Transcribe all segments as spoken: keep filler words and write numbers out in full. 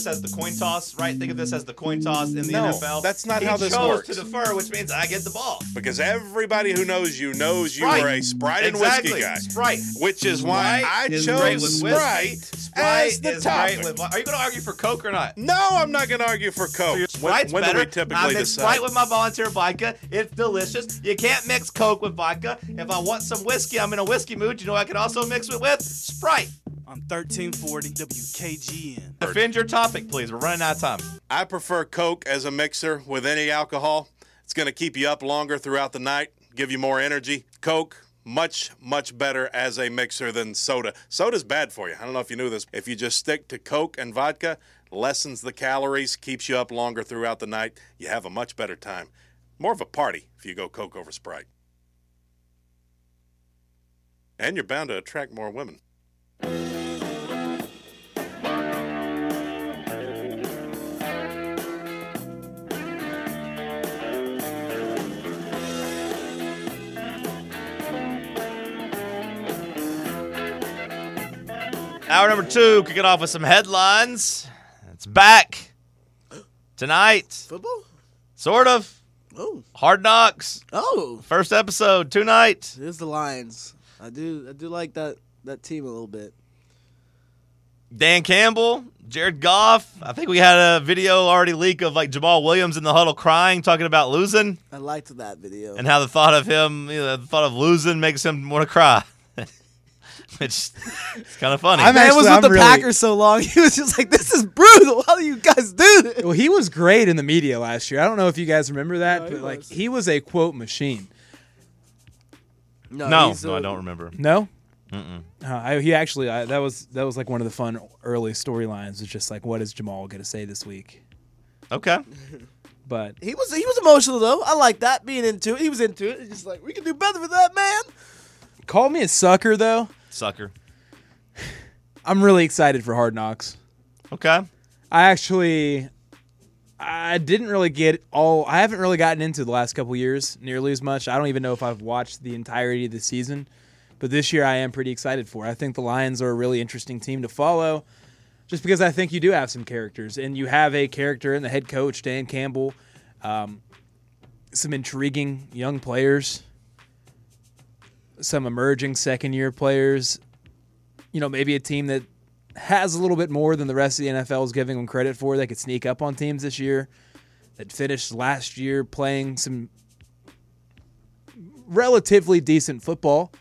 as the coin toss, right? Think of this as the coin toss in the No, N F L. that's not he how this chose works. to defer, which means I get the ball. Because everybody who knows you knows you Sprite. are a Sprite and exactly. whiskey guy. Sprite. Which is why Sprite I is chose great with Sprite, whiskey. Sprite as the is topic. great with. Are you going to argue for Coke or not? No, I'm not going to argue for Coke. when Sprite's when do better. we typically I mix decide? Sprite with my volunteer vodka. It's delicious. You can't mix Coke with vodka. If I want some whiskey, I'm in a whiskey mood. You know what I can also mix it with? Sprite. On thirteen forty W K G N. Defend your topic, please. We're running out of time. I prefer Coke as a mixer with any alcohol. It's going to keep you up longer throughout the night, give you more energy. Coke, much, much better as a mixer than soda. Soda's bad for you. I don't know if you knew this. If you just stick to Coke and vodka, lessens the calories, keeps you up longer throughout the night. You have a much better time. More of a party if you go Coke over Sprite. And you're bound to attract more women. Hour number two, kicking off with some headlines. It's back tonight. Football? Sort of. Oh. Hard Knocks. Oh. First episode tonight. It is the Lions. I do I do like that, that team a little bit. Dan Campbell, Jared Goff. I think we had a video already leak of like Jamal Williams in the huddle crying, talking about losing. I liked that video. And how the thought of him, you know, the thought of losing makes him want to cry. Which it's kind of funny. I'm Man actually, was with I'm the really, Packers so long. He was just like, this is brutal. How do you guys do this? Well, he was great in the media last year. I don't know if you guys remember that, No, but he like was. he was a quote machine. no, he's, no, uh, I don't remember. No, Mm-mm. uh, I, he actually I, that was that was like one of the fun early storylines. Was just like, what is Jamal going to say this week? Okay. But He was he was emotional though. I like that being into it. He was into it. He's just like, we can do better with that, man. call me a sucker though. Sucker. I'm really excited for Hard Knocks. Okay. I actually, I didn't really get all. I haven't really gotten into the last couple years nearly as much. I don't even know if I've watched the entirety of the season, but this year I am pretty excited for. I think the Lions are a really interesting team to follow, just because I think you do have some characters, and you have a character in the head coach Dan Campbell, um, some intriguing young players, some emerging second year players. You know, maybe a team that has a little bit more than the rest of the N F L is giving them credit for. They could sneak up on teams this year that finished last year playing some relatively decent football.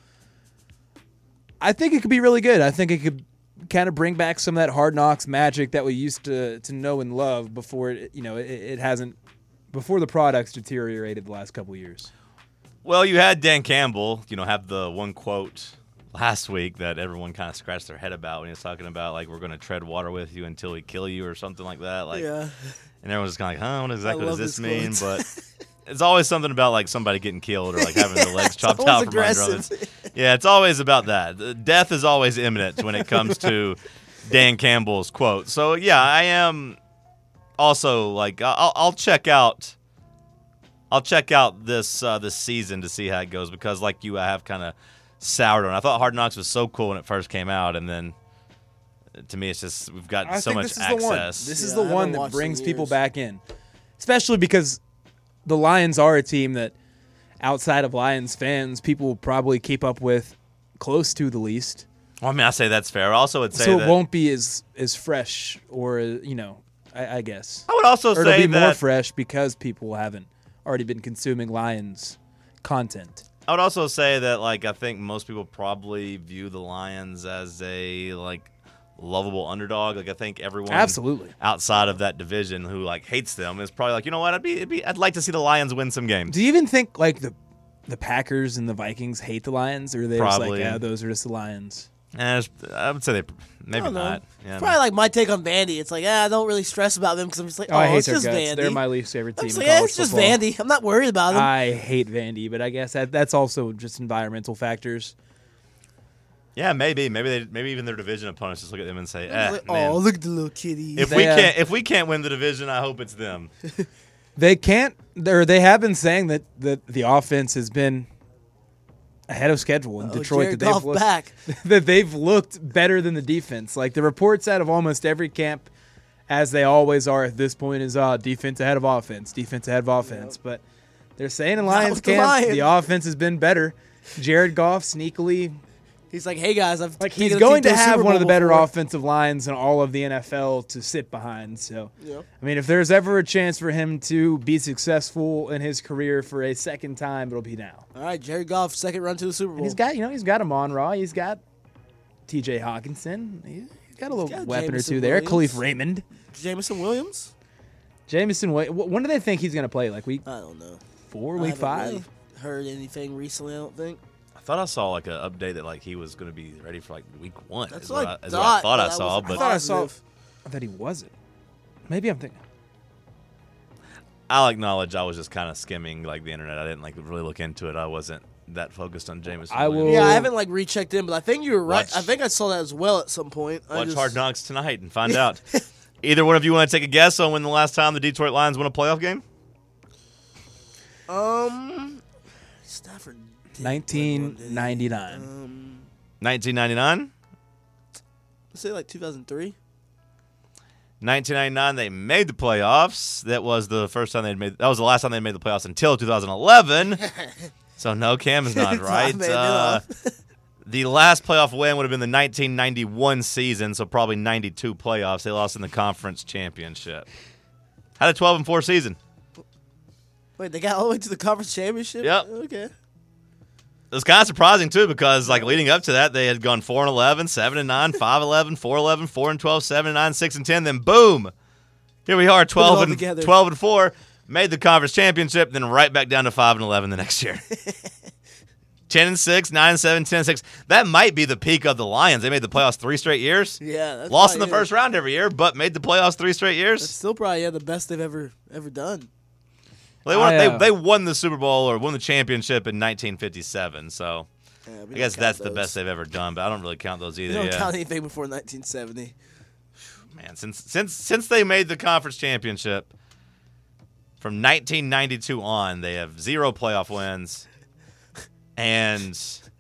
I think it could be really good. I think it could kind of bring back some of that Hard Knocks magic that we used to to know and love before it, you know, it, it hasn't before the products deteriorated the last couple of years. Well, you had Dan Campbell, you know, have the one quote last week that everyone kind of scratched their head about when he was talking about, like, we're going to tread water with you until we kill you or something like that. Like, Yeah. and everyone's just kind of like, huh, what exactly I does love this his mean? quotes. But it's always something about, like, somebody getting killed or, like, having their legs It's chopped always out from under aggressive. them. It's- Yeah, it's always about that. The death is always imminent when it comes to Dan Campbell's quote. So, yeah, I am also, like, I'll, I'll check out I'll check out this uh, this season to see how it goes because, like you, I have kind of soured on it. I thought Hard Knocks was so cool when it first came out, and then to me, it's just we've got I so think much this is access. the one. This is Yeah, the I haven't one that watched brings in people years. back in, especially because the Lions are a team that, outside of Lions fans, people will probably keep up with close to the least. Well, I mean, I say that's fair. I also would say So that it won't be as as fresh, or you know, I, I guess, I would also or it'll say be more that fresh because people haven't already been consuming Lions content. I would also say that, like, I think most people probably view the Lions as a, like, lovable underdog. Like, I think everyone Absolutely. outside of that division who, like, hates them is probably like, you know what, I'd be, it'd be I'd like to see the Lions win some games. Do you even think like the the Packers and the Vikings hate the Lions, or are they just Probably. like, yeah, those are just the Lions? Eh, I would say they maybe don't know. not. Yeah, Probably like my take on Vandy. It's like, yeah, I don't really stress about them because I'm just like, Oh, oh, I hate it's their just guts. Vandy. They're my least favorite I'm team. just in like, yeah, college it's just football. Vandy. I'm not worried about them. I hate Vandy, but I guess that, that's also just environmental factors. yeah, maybe, maybe they, maybe even their division opponents just look at them and say, eh, Like, man, oh, look at the little kitty. if They, we uh, can't, if we can't win the division, I hope it's them. They can't, or they have been saying that, that the offense has been ahead of schedule in Oh, Detroit. Jared That they've, Goff looked, back. that they've looked better than the defense. Like the reports out of almost every camp as they always are at this point, is uh, defense ahead of offense, defense ahead of offense. Yep. But they're saying in Not Lions with the camp Lions. the offense has been better. Jared Goff sneakily, He's like, hey guys, I've like taken he's the going team to a have Super one of the Bowl better before. offensive lines in all of the N F L to sit behind. So, Yep. I mean, if there's ever a chance for him to be successful in his career for a second time, it'll be now. All right, Jared Goff, second run to the Super Bowl. And he's got, you know, he's got Amon Ra, he's got T J Hawkinson, He- he's got a little got weapon Jameson or two there. Williams. Khalif Raymond, Jameson Williams. Jameson. Wh- when do they think he's going to play? Like week I don't know. four, I week haven't five? really heard anything recently? I don't think. I thought I saw like an update that like he was going to be ready for like week one. That's is what what I I, is what I thought, thought but I I saw, wasn't but I thought I saw positive. that he wasn't. Maybe I'm thinking. I'll acknowledge I was just kind of skimming like the internet. I didn't like really look into it. I wasn't that focused on Jameson. I Williams. will- Yeah, I haven't like rechecked in, but I think you were right. Watch- I think I saw that as well at some point. I Watch just, Hard Knocks tonight and find out. Either one of you want to take a guess on when the last time the Detroit Lions won a playoff game? Um, Stafford. did nineteen win one, didn't he? ninety-nine. Um, nineteen ninety-nine? let's say like two thousand three. nineteen ninety-nine, they made the playoffs. That was the first time they made. That was the last time they made the playoffs until two thousand eleven. So no, Cam is not right. made it Uh, off. the last playoff win would have been the nineteen ninety-one season, so probably ninety-two playoffs. They lost in the conference championship. Had a twelve and four season. Wait, they got all the way to the conference championship? Yep. Okay. It was kind of surprising too because like leading up to that, they had gone four and eleven, seven and nine, five and eleven, four and eleven, four and twelve, seven and nine, six and ten. Then boom, here we are, twelve all and together. twelve and four. Made the conference championship, then right back down to five and eleven the next year. ten and six, nine and seven, ten and six. That might be the peak of the Lions. They made the playoffs three straight years. Yeah. That's Lost in the probably it. first round every year, but made the playoffs three straight years. That's still probably yeah the best they've ever ever done. They won, I, uh, they, they won the Super Bowl or won the championship in nineteen fifty-seven. So Yeah, we I don't guess count that's the those. best they've ever done, but I don't really count those We either. don't yeah. count anything before nineteen seventy. Man, since since since they made the conference championship, from nineteen ninety-two on, they have zero playoff wins, and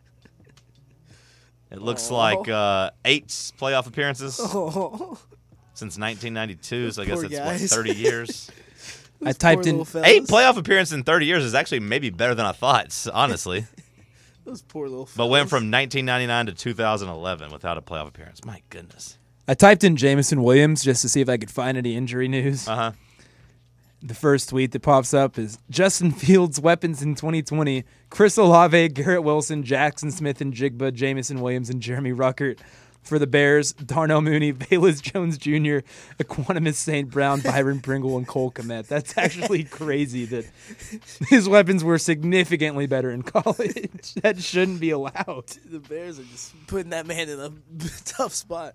it looks Aw. like uh, eight playoff appearances Oh, since nineteen ninety-two. So I guess Poor it's what, guys. thirty years. I typed in Eight playoff appearances in thirty years is actually maybe better than I thought, honestly. Those poor little. But went fellas. from nineteen ninety-nine to two thousand eleven without a playoff appearance. My goodness. I typed in Jameson Williams just to see if I could find any injury news. Uh huh. The first tweet that pops up is Justin Fields' weapons in twenty twenty: Chris Olave, Garrett Wilson, Jackson Smith and Jigba, Jameson Williams, and Jeremy Ruckert. For the Bears, Darnell Mooney, Bayless Jones Junior, Equanimus Saint Brown, Byron Pringle, and Cole Kmet. That's actually crazy that his weapons were significantly better in college. That shouldn't be allowed. The Bears are just putting that man in a tough spot.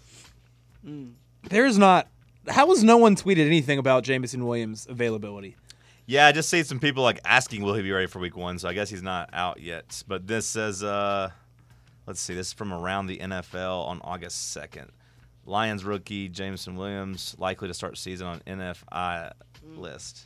There's not. How has no one tweeted anything about Jameson Williams' availability? Yeah, I just see some people like asking, will he be ready for week one? So I guess he's not out yet. But this says, uh, let's see, this is from around the N F L on August second. Lions rookie Jameson Williams likely to start season on N F I list.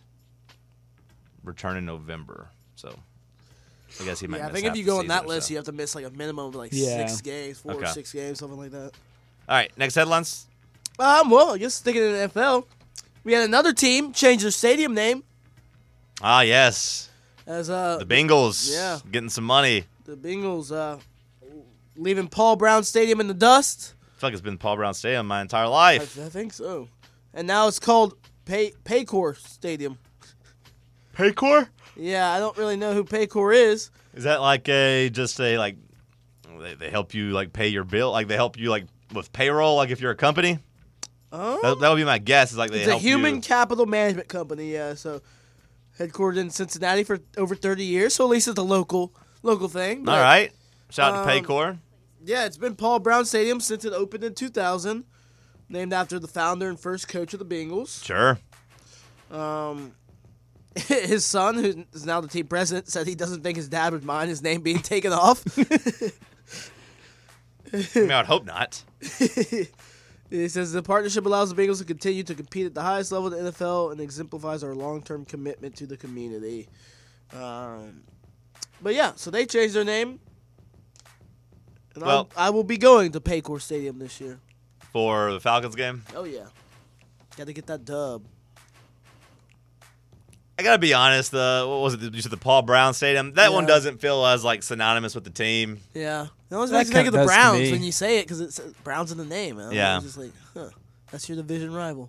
Return in November. So I guess he might Yeah, I miss think half if you the go on season that or list, so. you have to miss like a minimum of like Yeah. six games, four Okay. or six games, something like that. All right, next headlines. Um, well, I guess sticking in the N F L, we had another team change their stadium name Ah, yes. as uh The Bengals Yeah. getting some money. the Bengals uh leaving Paul Brown Stadium in the dust. I feel like it's been Paul Brown Stadium my entire I, life. I think so, and now it's called Pay Paycor Stadium. Paycor? Yeah, I don't really know who Paycor is. Is that like a just a like they, they help you like pay your bill? Like they help you like with payroll? Like if you're a company? Oh, That, that would be my guess. Is like they it's a help human you. capital management company. Yeah, so headquartered in Cincinnati for over thirty years. So at least it's a local local thing. All but- right. Shout out to Um, Paycor. Yeah, it's been Paul Brown Stadium since it opened in two thousand, named after the founder and first coach of the Bengals. Sure. Um, his son, who is now the team president, said he doesn't think his dad would mind his name being taken off. I mean, I'd hope not. He says the partnership allows the Bengals to continue to compete at the highest level of the N F L and exemplifies our long-term commitment to the community. Um, but yeah, so they changed their name. And Well- I'll, I will be going to Paycor Stadium this year. For the Falcons game. Oh yeah. Got to get that dub. I gotta be honest. The what was it? You said the Paul Brown Stadium. That one Yeah. doesn't feel as like synonymous with the team. Yeah. It always That makes me think kinda of the does to Browns me. when you say it because it says Browns in the name. And I'm Yeah. just like, huh, that's your division rival.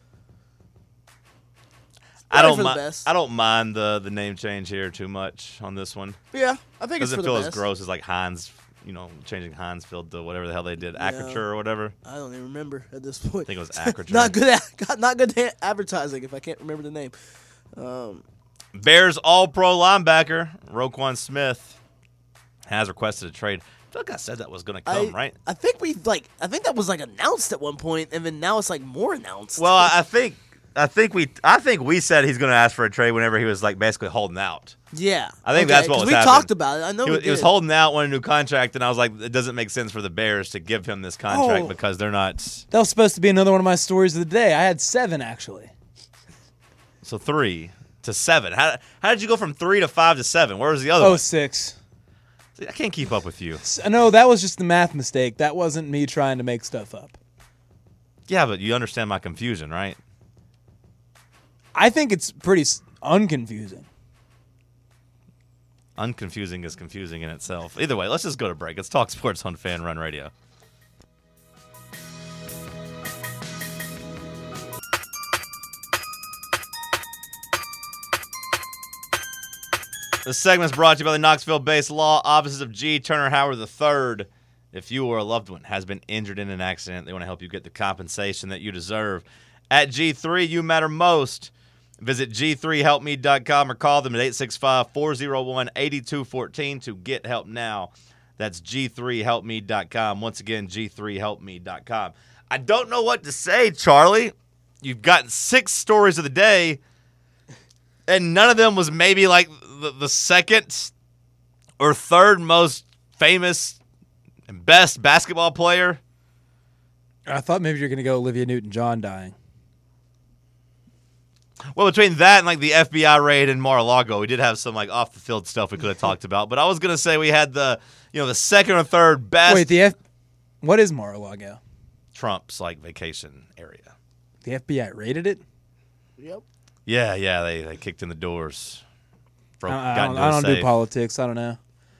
I Probably don't for the mind. best. I don't mind the the name change here too much on this one. Yeah, I think it's Doesn't for feel the as best. gross as like Heinz. You know, changing Heinz Field to whatever the hell they did, Acrature or whatever. I don't even remember at this point. I think it was Acrature. not good. At, not good at advertising if I can't remember the name. Um, Bears All-Pro linebacker Roquan Smith has requested a trade. I feel like I said that was going to come, I, right? I think we like. I think that was like announced at one point, and then now it's like more announced. Well, I think I think we I think we said he's going to ask for a trade whenever he was like basically holding out. yeah, I think okay, that's what 'cause was we happening. talked about it. I know He we was, he was did. holding out on a new contract, and I was like, it doesn't make sense for the Bears to give him this contract Oh. because they're not. That was supposed to be another one of my stories of the day. I had seven, actually. So three to seven. How how did you go from three to five to seven? Where was the other Oh, one? six. See, I can't keep up with you. S- No, that was just the math mistake. That wasn't me trying to make stuff up. Yeah, but you understand my confusion, right? I think it's pretty s- unconfusing. Unconfusing is confusing in itself. Either way, let's just go to break. Let's talk sports on Fan Run Radio. This segment is brought to you by the Knoxville-based law offices of G. Turner Howard the third. If you or a loved one has been injured in an accident, they want to help you get the compensation that you deserve. At G three, you matter most. Visit G three help me dot com or call them at eight six five, four oh one, eight two one four to get help now. That's G three help me dot com. Once again, G three help me dot com. I don't know what to say, Charlie. You've gotten six stories of the day, and none of them was maybe like the, the second or third most famous and best basketball player. I thought maybe you're going to go Olivia Newton-John dying. Well, between that and like the F B I raid in Mar-a-Lago, we did have some like off the field stuff we could have talked about. But I was gonna say we had the you know the second or third best Wait, the F... What is Mar-a-Lago? Trump's like vacation area. The F B I raided it? Yep. Yeah, yeah, they they kicked in the doors. Broke, I, I got don't, into I a don't do safe. politics. I don't know.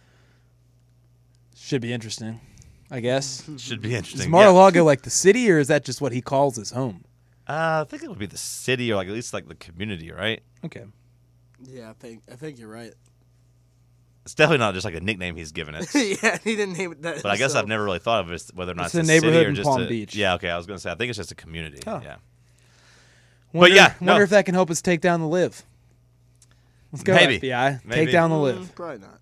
Should be interesting, I guess. Should be interesting. Is Yeah. Mar-a-Lago like the city, or is that just what he calls his home? Uh, I think it would be the city or like at least like the community, right? Okay. Yeah, I think I think you're right. It's definitely not just like a nickname he's given it. yeah, he didn't name it that. But I guess so. I've never really thought of it as whether or not It's it's, a a, city neighborhood or in just Palm a, Beach. Yeah, okay. I was gonna say I think it's just a community. Oh. Yeah. Wonder, yeah, wonder no. if that can help us take down the live. Let's go, Maybe. F B I. Maybe. Take down the Mm, live. probably not.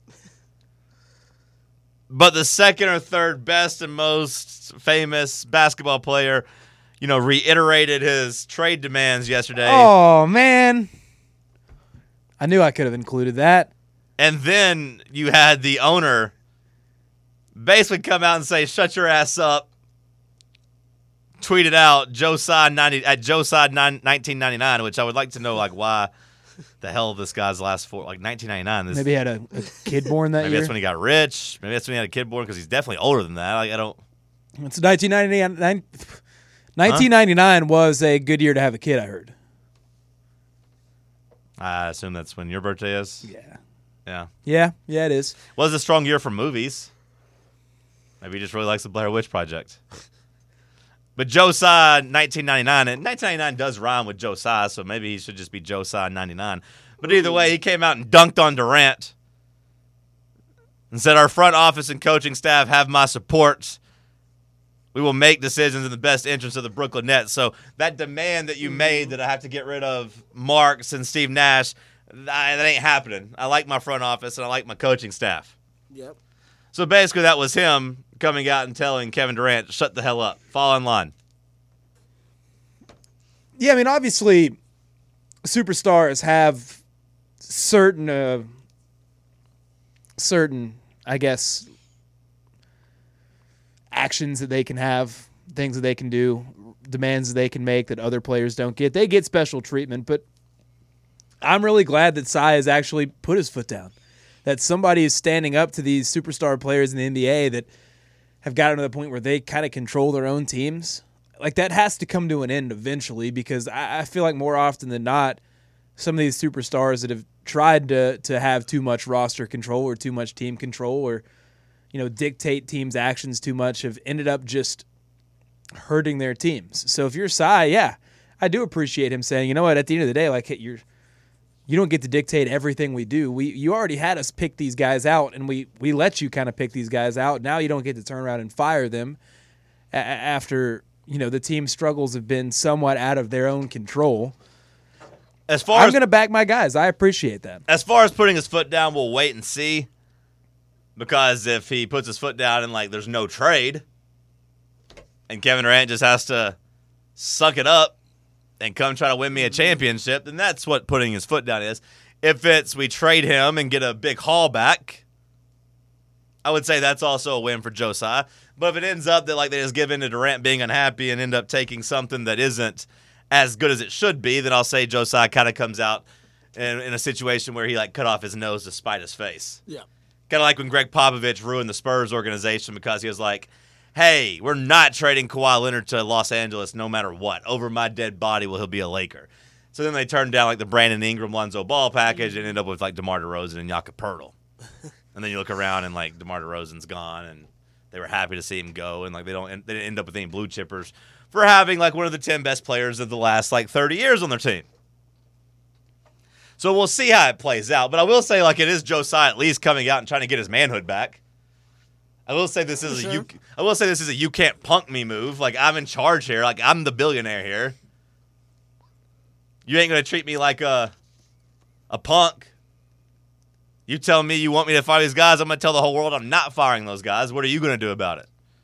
But the second or third best and most famous basketball player, you know, reiterated his trade demands yesterday. Oh, man. I knew I could have included that. And then you had the owner basically come out and say, shut your ass up. Tweeted out Joe Side ninety at Joe Side nineteen ninety-nine, which I would like to know like why the hell this guy's last four like nineteen ninety-nine. This, Maybe he had a, a kid born that maybe year. that's when he got rich. Maybe that's when he had a kid born because he's definitely older than that. Like I don't. It's nineteen ninety-nine. nineteen ninety-nine was a good year to have a kid, I heard. I assume that's when your birthday is. Yeah. Yeah. Yeah, yeah, it is. Was a strong year for movies. Maybe he just really likes the Blair Witch Project. But Josiah nineteen ninety-nine, and nineteen ninety-nine does rhyme with Josiah, so maybe he should just be Josiah ninety-nine. But either way, he came out and dunked on Durant and said, our front office and coaching staff have my support. We will make decisions in the best interest of the Brooklyn Nets. So that demand that you made that I have to get rid of Marks and Steve Nash, that ain't happening. I like my front office and I like my coaching staff. Yep. So basically that was him coming out and telling Kevin Durant, shut the hell up. Fall in line. Yeah, I mean, obviously, superstars have certain, uh, certain, I guess, actions that they can have, things that they can do, demands that they can make that other players don't get. They get special treatment, but I'm really glad that Sy has actually put his foot down, that somebody is standing up to these superstar players in the N B A that have gotten to the point where they kind of control their own teams. like that has to come to an end eventually, because I, I feel like more often than not, some of these superstars that have tried to to have too much roster control or too much team control or, you know, dictate teams' actions too much have ended up just hurting their teams. So if you're Cy, yeah, I do appreciate him saying, you know what, at the end of the day, like, hey, you're you don't get to dictate everything we do. We you already had us pick these guys out, and we we let you kind of pick these guys out. Now you don't get to turn around and fire them a- after, you know, the team's struggles have been somewhat out of their own control. As far I'm as going to back my guys. I appreciate that. as far as putting his foot down, we'll wait and see. Because if he puts his foot down and like there's no trade, and Kevin Durant just has to suck it up and come try to win me a championship, then that's what putting his foot down is. If it's we trade him and get a big haul back, I would say that's also a win for Joe Tsai. But if it ends up that like they just give in to Durant being unhappy and end up taking something that isn't as good as it should be, then I'll say Joe Tsai kind of comes out in, in a situation where he like cut off his nose to spite his face. Yeah. Kind of like when Greg Popovich ruined the Spurs organization because he was like, hey, we're not trading Kawhi Leonard to Los Angeles no matter what. Over my dead body will he be a Laker. So then they turned down like the Brandon Ingram, Lonzo Ball package and ended up with like DeMar DeRozan and Jakob Poeltl. And then you look around and like DeMar DeRozan's gone and they were happy to see him go, and like they don't they didn't end up with any blue chippers for having like one of the ten best players of the last like thirty years on their team. So we'll see how it plays out. But I will say like it is Joe Tsai at least coming out and trying to get his manhood back. I will say this is For a sure. you I will say this is a you can't punk me move. Like I'm in charge here. Like I'm the billionaire here. You ain't gonna treat me like a a punk. You tell me you want me to fire these guys, I'm going to tell the whole world I'm not firing those guys. What are you going to do about it?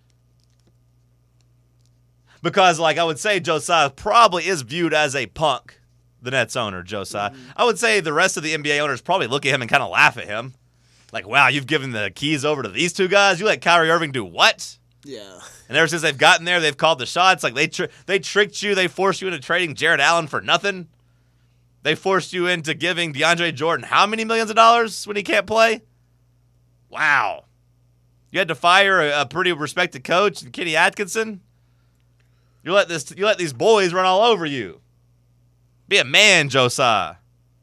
Because, like, I would say Joe Tsai probably is viewed as a punk, the Nets owner, Joe Tsai. Mm-hmm. I would say the rest of the N B A owners probably look at him and kind of laugh at him. Like, wow, you've given the keys over to these two guys? You let Kyrie Irving do what? Yeah. And ever since they've gotten there, they've called the shots. Like, they tr- they tricked you. They forced you into trading Jared Allen for nothing. They forced you into giving DeAndre Jordan how many millions of dollars when he can't play? Wow. You had to fire a, a pretty respected coach, Kenny Atkinson. You let this you let these boys run all over you. Be a man, Joe Tsai.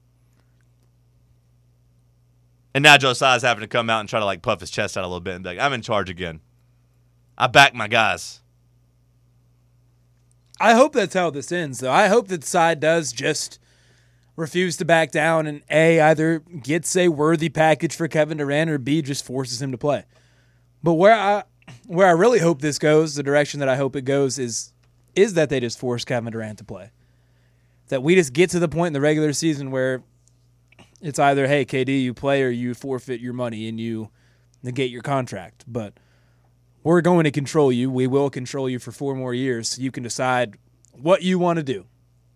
And now Joe Tsai is having to come out and try to like puff his chest out a little bit and be like, I'm in charge again. I back my guys. I hope that's how this ends, though. I hope that Tsai does just refuse to back down and A, either gets a worthy package for Kevin Durant or B, just forces him to play. But where I where I really hope this goes, the direction that I hope it goes is is that they just force Kevin Durant to play. That we just get to the point in the regular season where it's either, hey, K D, you play or you forfeit your money and you negate your contract. But we're going to control you. We will control you for four more years so you can decide what you want to do.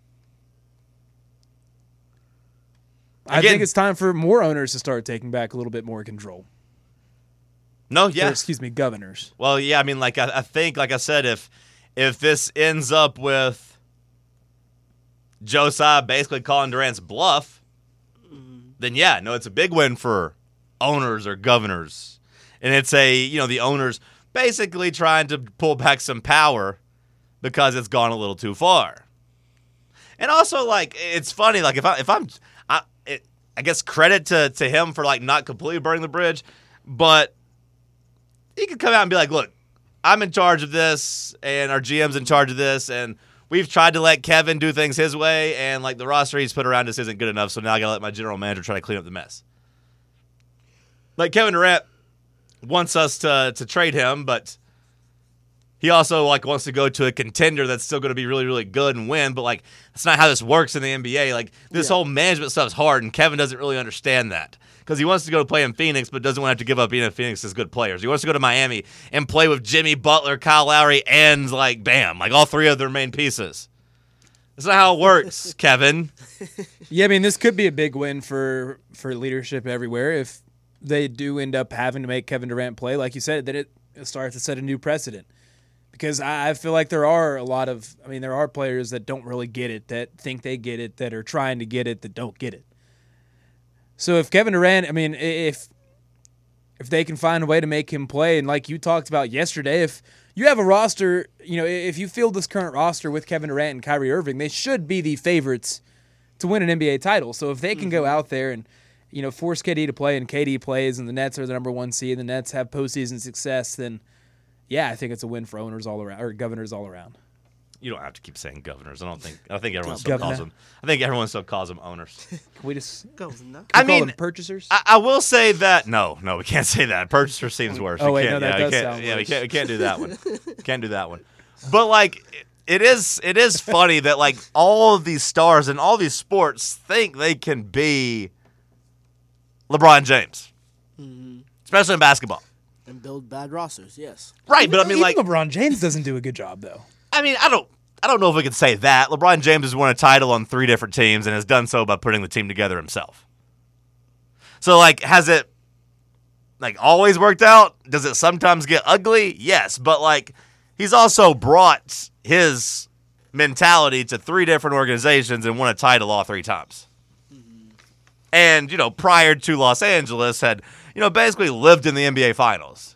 I Again, think it's time for more owners to start taking back a little bit more control. No, yeah. Or, excuse me, governors. Well, yeah, I mean, like, I, I think, like I said, if if this ends up with Joe Tsai basically calling Durant's bluff, then yeah, no, it's a big win for owners or governors. And it's a, you know, the owners basically trying to pull back some power because it's gone a little too far. And also, like, it's funny, like, if, I, if I'm, I, it, I guess credit to, to him for, like, not completely burning the bridge, but he could come out and be like, look, I'm in charge of this, and our G M's in charge of this, and we've tried to let Kevin do things his way, and, like, the roster he's put around us isn't good enough, so now I got to let my general manager try to clean up the mess. Like, Kevin Durant wants us to to trade him, but he also, like, wants to go to a contender that's still going to be really, really good and win, but, like, that's not how this works in the N B A. Like, this Yeah. whole management stuff's hard, and Kevin doesn't really understand that. Because he wants to go play in Phoenix, but doesn't want to have to give up any of Phoenix's good players. He wants to go to Miami and play with Jimmy Butler, Kyle Lowry, and, like, bam, like, all three of their main pieces. That's not how it works, Kevin. Yeah, I mean, this could be a big win for, for leadership everywhere if they do end up having to make Kevin Durant play. Like you said, that it starts to set a new precedent. Because I I feel like there are a lot of, I mean, there are players that don't really get it, that think they get it, that are trying to get it, that don't get it. So if Kevin Durant, I mean, if if they can find a way to make him play, and like you talked about yesterday, if you have a roster, you know, if you field this current roster with Kevin Durant and Kyrie Irving, they should be the favorites to win an N B A title. So if they can mm-hmm. go out there and, you know, force K D to play and K D plays and the Nets are the number one seed and the Nets have postseason success, then yeah, I think it's a win for owners all around or governors all around. You don't have to keep saying governors. I don't think. I think everyone still Governor. calls them. I think everyone still calls them owners. Can we just Governor. I call mean, them purchasers? I, I will say that no, no, we can't say that. Purchaser seems worse. Oh, we wait, can't, no, that yeah, does we can't, sound yeah, we worse. can't. We can't do that one. Can't do that one. But like, it is. It is funny that like all of these stars in all these sports think they can be LeBron James, Mm-hmm. especially in basketball. And build bad rosters, yes. Right, but I mean, Even like, LeBron James doesn't do a good job, though. I mean, I don't. I don't know if we could say that. LeBron James has won a title on three different teams and has done so by putting the team together himself. So, like, has it, like, always worked out? Does it sometimes get ugly? Yes, but, like, he's also brought his mentality to three different organizations and won a title all three times. Mm-hmm. And, you know, prior to Los Angeles had, you know, basically lived in the N B A Finals.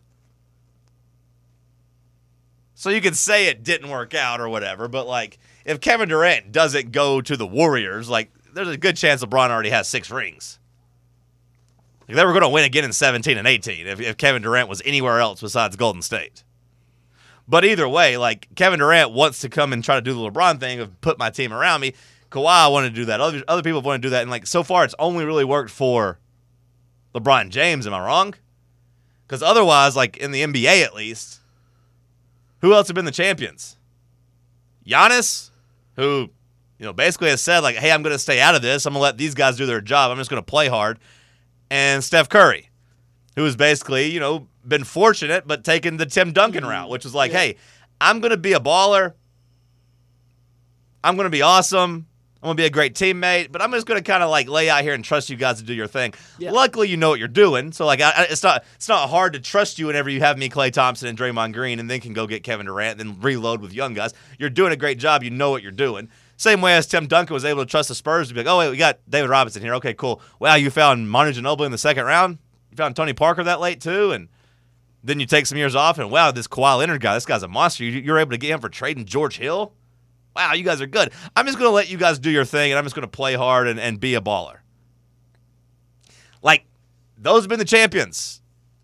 So you could say it didn't work out or whatever, but, like, if Kevin Durant doesn't go to the Warriors, like, there's a good chance LeBron already has six rings. Like, they were going to win again in seventeen and eighteen if, if Kevin Durant was anywhere else besides Golden State. But either way, like, Kevin Durant wants to come and try to do the LeBron thing of put my team around me. Kawhi wanted to do that. Other, other people want to do that. And, like, so far it's only really worked for LeBron James. Am I wrong? Because otherwise, like, in the N B A at least, who else have been the champions? Giannis, who, you know, basically has said, like, hey, I'm going to stay out of this. I'm going to let these guys do their job. I'm just going to play hard. And Steph Curry, who has basically, you know, been fortunate but taken the Tim Duncan route, which was like, yeah. hey, I'm going to be a baller. I'm going to be awesome. I'm going to be a great teammate, but I'm just going to kind of like lay out here and trust you guys to do your thing. Yeah. Luckily, you know what you're doing. So like, I, it's not it's not hard to trust you whenever you have me, Klay Thompson, and Draymond Green, and then can go get Kevin Durant, and then reload with young guys. You're doing a great job. You know what you're doing. Same way as Tim Duncan was able to trust the Spurs to be like, oh, wait, we got David Robinson here. Okay, cool. Wow, you found Manu Ginobili in the second round? You found Tony Parker that late too? And then you take some years off, and wow, this Kawhi Leonard guy, this guy's a monster. You, you're able to get him for trading George Hill? Wow, you guys are good. I'm just going to let you guys do your thing, and I'm just going to play hard and, and be a baller. Like, those have been the champions.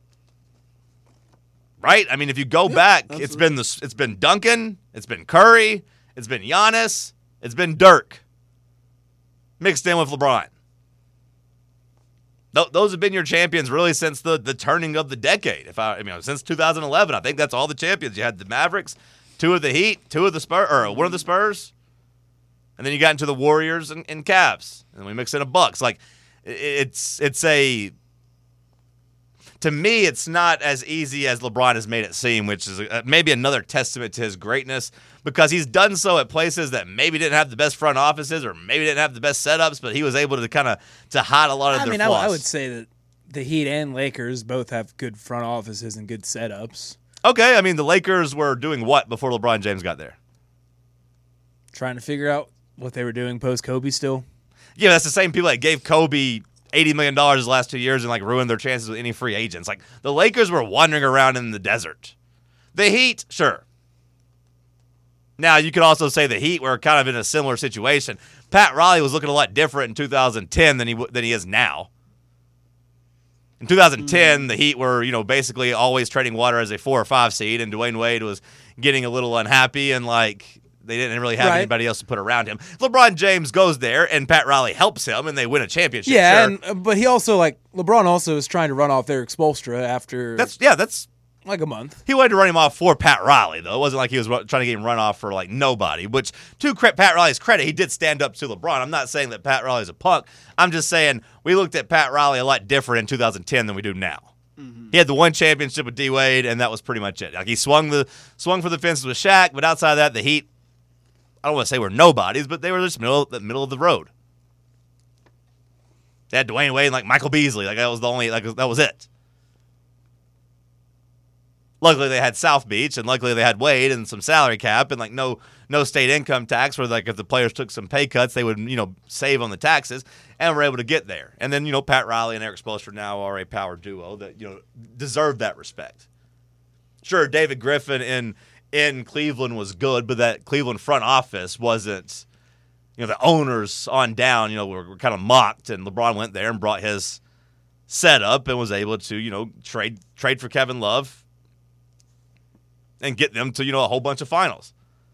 Right? I mean, if you go yeah, back, absolutely. it's been the it's been Duncan, it's been Curry, it's been Giannis, it's been Dirk, mixed in with LeBron. Th- those have been your champions really since the, the turning of the decade. If I, I mean, since two thousand eleven, I think that's all the champions. You had the Mavericks, two of the Heat, two of the Spurs, or one of the Spurs, and then you got into the Warriors and, and Cavs, and we mix in a Bucks. Like, it's it's a to me, it's not as easy as LeBron has made it seem, which is a, maybe another testament to his greatness, because he's done so at places that maybe didn't have the best front offices or maybe didn't have the best setups, but he was able to kind of to hide a lot of I their mean, I, flaws. I would say that the Heat and Lakers both have good front offices and good setups. Okay, I mean, the Lakers were doing what before LeBron James got there? Trying to figure out what they were doing post Kobe still. Yeah, that's the same people that gave Kobe eighty million dollars the last two years and like ruined their chances with any free agents. Like, the Lakers were wandering around in the desert. The Heat, sure. Now, you could also say the Heat were kind of in a similar situation. Pat Riley was looking a lot different in two thousand ten than he than he is now. In two thousand ten, mm. the Heat were, you know, basically always trading water as a four or five seed, and Dwayne Wade was getting a little unhappy, and like they didn't really have right. anybody else to put around him. LeBron James goes there, and Pat Riley helps him, and they win a championship. Yeah, sure. and, but he also like LeBron also is trying to run off their Spoelstra after That's yeah, that's like a month. He wanted to run him off for Pat Riley, though. It wasn't like he was trying to get him run off for, like, nobody, which, to Pat Riley's credit, he did stand up to LeBron. I'm not saying that Pat Riley's a punk. I'm just saying we looked at Pat Riley a lot different in two thousand ten than we do now. Mm-hmm. He had the one championship with D-Wade, and that was pretty much it. Like, he swung the swung for the fences with Shaq, but outside of that, the Heat, I don't want to say were nobodies, but they were just middle, the middle of the road. They had Dwayne Wade and, like, Michael Beasley. Like, that was the only, like, that was it. Luckily, they had South Beach, and luckily they had Wade and some salary cap and like no no state income tax. Where like if the players took some pay cuts, they would you know save on the taxes, and were able to get there. And then you know Pat Riley and Eric Spoelstra now are a power duo that you know deserve that respect. Sure, David Griffin in in Cleveland was good, but that Cleveland front office wasn't. You know the owners on down, you know, were, were kind of mocked, and LeBron went there and brought his setup and was able to you know trade trade for Kevin Love. And get them to, you know, a whole bunch of finals.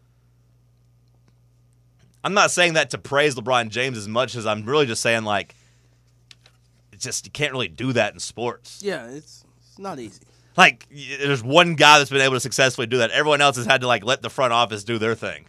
I'm not saying that to praise LeBron James as much as I'm really just saying, like, it's just, you can't really do that in sports. Yeah, it's, it's not easy. Like, there's one guy that's been able to successfully do that. Everyone else has had to, like, let the front office do their thing.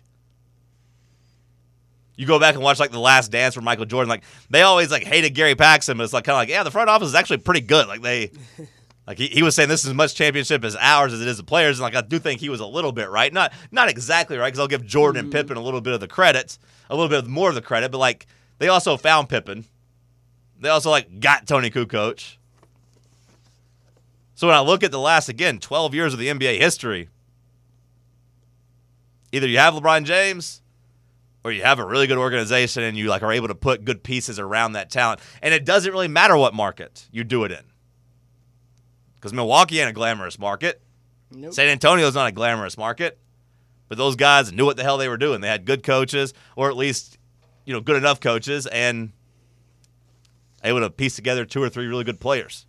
You go back and watch, like, The Last Dance with Michael Jordan. Like, they always, like, hated Gary Paxson, but it's, like, kind of like, yeah, the front office is actually pretty good. Like, they... Like he, he was saying, this is as much championship as ours as it is the players, and like I do think he was a little bit right, not not exactly right, because I'll give Jordan and Pippen a little bit of the credit, a little bit more of the credit, but like they also found Pippen, they also like got Tony Kukoc. So when I look at the last again twelve years of the N B A history, either you have LeBron James, or you have a really good organization, and you like are able to put good pieces around that talent, and it doesn't really matter what market you do it in. Because Milwaukee ain't a glamorous market. Nope. San Antonio's not a glamorous market. But those guys knew what the hell they were doing. They had good coaches, or at least, you know, good enough coaches, and able to piece together two or three really good players.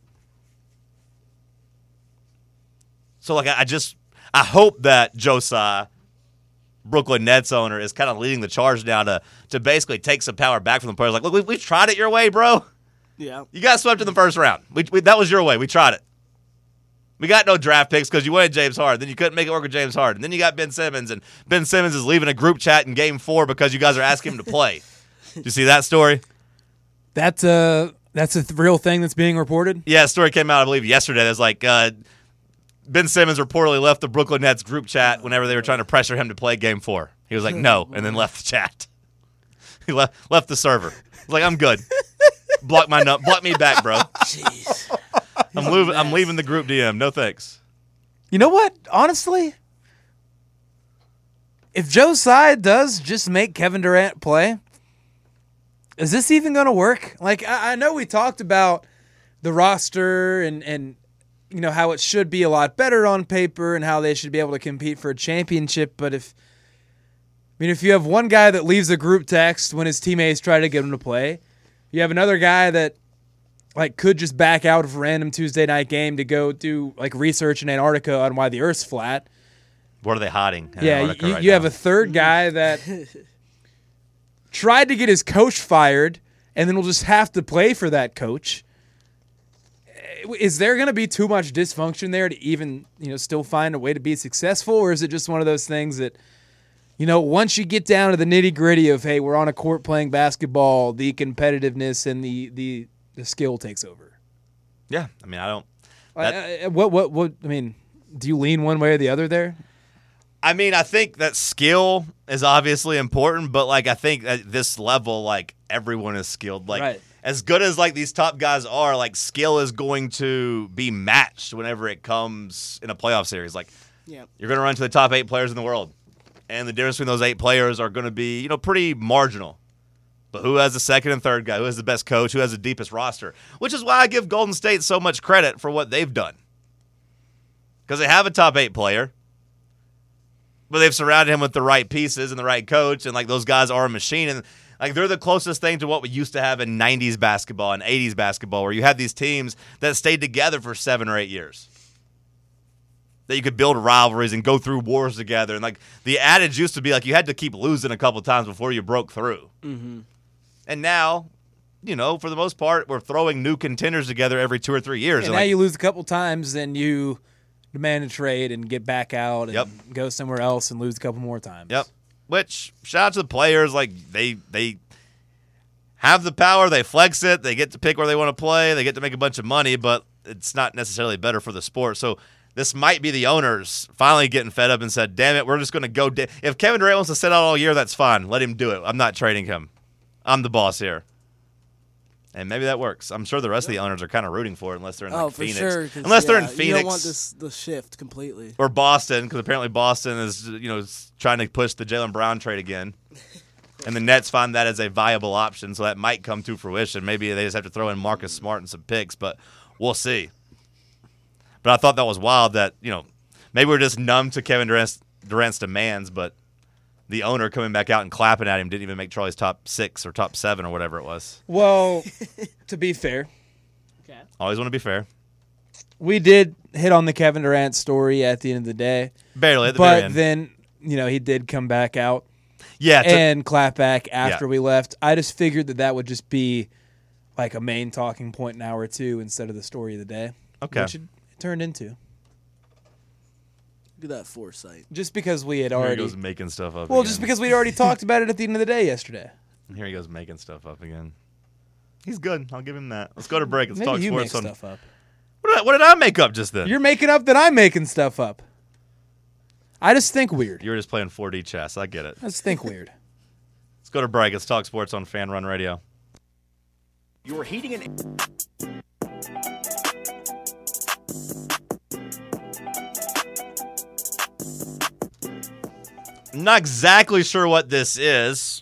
So, like, I just, I hope that Josiah, Brooklyn Nets owner, is kind of leading the charge now to to basically take some power back from the players. Like, look, we, we tried it your way, bro. Yeah. You got swept in the first round. We, we, that was your way. We tried it. We got no draft picks because you wanted James Harden. Then you couldn't make it work with James Harden. Then you got Ben Simmons, and Ben Simmons is leaving a group chat in game four because you guys are asking him to play. Did you see that story? That's a that's a th- real thing that's being reported. Yeah, a story came out, I believe, yesterday. That's like uh, Ben Simmons reportedly left the Brooklyn Nets group chat whenever they were trying to pressure him to play game four. He was like, no, and then left the chat. He left left the server. He's like, I'm good. Block my nut. Block me back, bro. Jeez. I'm leaving. I'm leaving the group D M. No thanks. You know what? Honestly, if Josiah does just make Kevin Durant play, is this even going to work? Like, I, I know we talked about the roster and and you know how it should be a lot better on paper and how they should be able to compete for a championship. But if I mean, if you have one guy that leaves a group text when his teammates try to get him to play, you have another guy that like could just back out of a random Tuesday night game to go do like research in Antarctica on why the Earth's flat. What are they hiding? in Yeah, Antarctica you, right you now? have a third guy that tried to get his coach fired and then will just have to play for that coach. Is there going to be too much dysfunction there to even, you know, still find a way to be successful, or is it just one of those things that, you know, once you get down to the nitty-gritty of, hey, we're on a court playing basketball, the competitiveness and the the, the skill takes over? Yeah, I mean, I don't. That, Uh, what what what? I mean, do you lean one way or the other there? I mean, I think that skill is obviously important, but like I think at this level, like everyone is skilled. Like Right. as good as like these top guys are, like skill is going to be matched whenever it comes in a playoff series. Like Yeah. you're going to run to the top eight players in the world, and the difference between those eight players are going to be, you know, pretty marginal. But who has the second and third guy? Who has the best coach? Who has the deepest roster? Which is why I give Golden State so much credit for what they've done. Because they have a top eight player, but they've surrounded him with the right pieces and the right coach, and like those guys are a machine. And like they're the closest thing to what we used to have in nineties basketball and eighties basketball, where you had these teams that stayed together for seven or eight years. That you could build rivalries and go through wars together. And like the adage used to be like you had to keep losing a couple times before you broke through. Mm-hmm. And now, you know, for the most part, we're throwing new contenders together every two or three years. And and now like, you lose a couple times, then you demand a trade and get back out and Yep. go somewhere else and lose a couple more times. Yep. Which, shout out to the players. Like, they they have the power. They flex it. They get to pick where they want to play. They get to make a bunch of money, but it's not necessarily better for the sport. So this might be the owners finally getting fed up and said, damn it, we're just going to go. Da- if Kevin Durant wants to sit out all year, that's fine. Let him do it. I'm not trading him. I'm the boss here. And maybe that works. I'm sure the rest of the owners are kind of rooting for it, unless they're in like Oh, for Phoenix. sure. 'cause, Unless they're in yeah, Phoenix. You don't want this the shift completely. Or Boston, because apparently Boston is, you know, trying to push the Jaylen Brown trade again. And the Nets find that as a viable option, so that might come to fruition. Maybe they just have to throw in Marcus Smart and some picks, but we'll see. But I thought that was wild that, you know, maybe we're just numb to Kevin Durant's, Durant's demands, but the owner coming back out and clapping at him didn't even make Charlie's top six or top seven or whatever it was. Well, to be fair, Always want to be fair. we did hit on the Kevin Durant story at the end of the day. Barely at the very But end. then, you know, he did come back out yeah, to, and clap back after Yeah. we left. I just figured that that would just be like a main talking point in hour two instead of the story of the day. Okay. Which it turned into. Look at that foresight. Just because we had here he already. goes making stuff up Well, again. just because we'd already talked about it at the end of the day yesterday. Here he goes making stuff up again. He's good. I'll give him that. Let's go to break. Let's Maybe talk you make sports. On, stuff up. what, did I, what did I make up just then? You're making up that I'm making stuff up. I just think weird. You were just playing four D chess. I get it. I just think weird. Let's go to break. Let's talk sports on Fan Run Radio. Your heating and I'm not exactly sure what this is,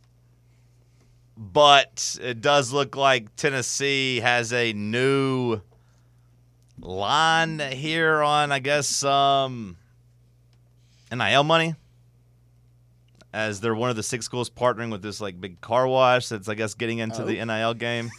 but it does look like Tennessee has a new line here on, I guess, some N I L money, as they're one of the six schools partnering with this like big car wash that's, I guess, getting into Oh. the N I L game.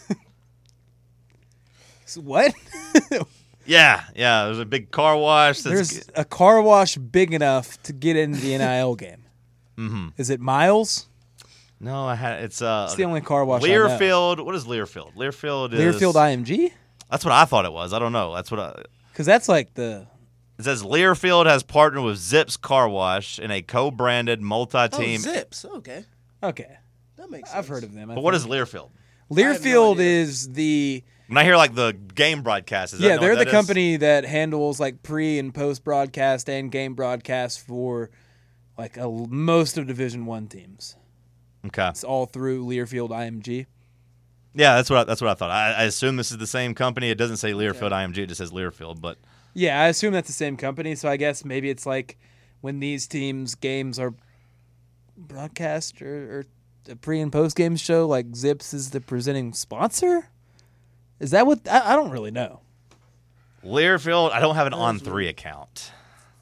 So what? yeah, yeah, there's a big car wash. That's, There's a car wash big enough to get into the N I L game. mm-hmm. Is it Miles? No, I had it's uh It's the only car wash I know. Learfield. What is Learfield? Learfield is Learfield I M G? That's what I thought it was. I don't know. That's what I. Because that's like the... It says Learfield has partnered with Zips Car Wash in a co-branded Oh, multi-team. Zips. Okay. Okay. That makes sense. I've heard of them. I but what think. is Learfield? Learfield idea. is the... When I hear like the game broadcast, is that Yeah, know they're what the that is? company that handles like pre and post broadcast and game broadcast for like a, most of Division One teams. Okay. It's all through Learfield I M G. Yeah, that's what I, that's what I thought. I, I assume this is the same company. It doesn't say Learfield I M G. It just says Learfield. But Yeah, I assume that's the same company. So I guess maybe it's like when these teams' games are broadcast or, or a pre and post game show, like Zips is the presenting sponsor. Is that what? I, I don't really know. Learfield, I don't have an on three account.